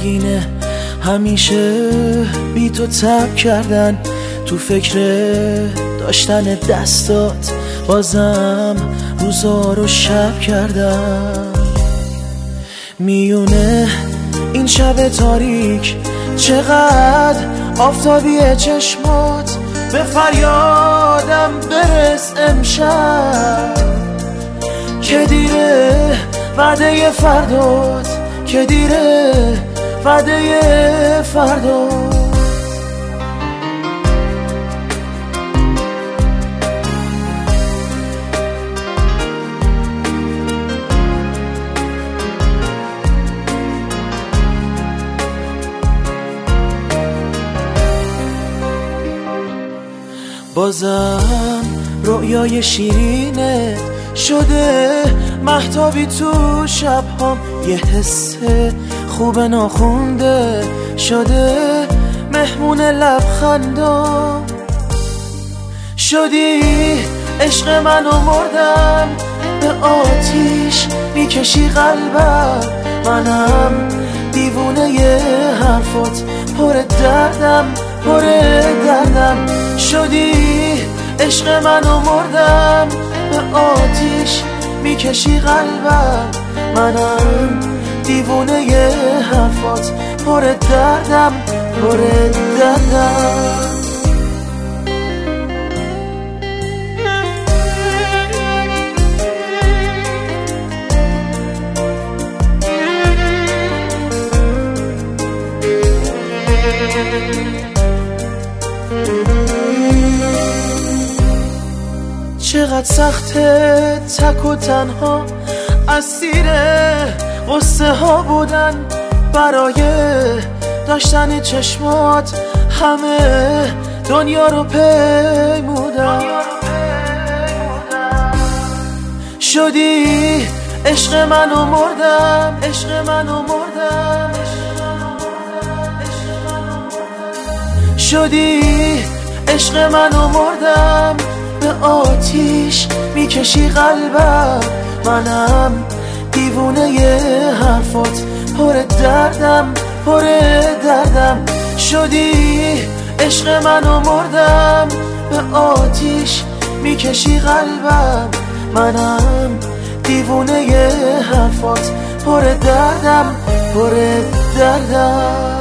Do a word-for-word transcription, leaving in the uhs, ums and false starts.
سنگینه همیشه بی تو تب کردن، تو فکر داشتن دستات بازم روزا رو شب کردم. میونه این شب تاریک چقدر آفتابیه چشمات، به فریادم برس امشب که دیره وعده فردات، که دیره وعده فردات. بازم رؤیای شیرینت شده مهتابی تو شبهام، یه حس خوب ناخونده شده مهمون لبخندام. شدی عشق منو مردم، به آتیش میکشی قلبم، منم دیوونه ی حرفات، پر دردم پر دردم. شدی عشق منو مردم، به آتیش میکشی قلبم، منم دیوونه ی حرفات، پر دردم پر دردم. چقدر سخته تک و تنها، اسیر قصه ها بودن، برای داشتن چشمات همه دنیا رو پیمودن. شدی عشق منو مردم، عشق منو مردم. شدی عشق منو مردم، به آتیش میکشی قلبم، منم دیوونه ی حرفات، پر دردم پر دردم. شدی عشق منو مردم، به آتیش میکشی قلبم، منم دیوونه ی حرفات، پر دردم پر دردم.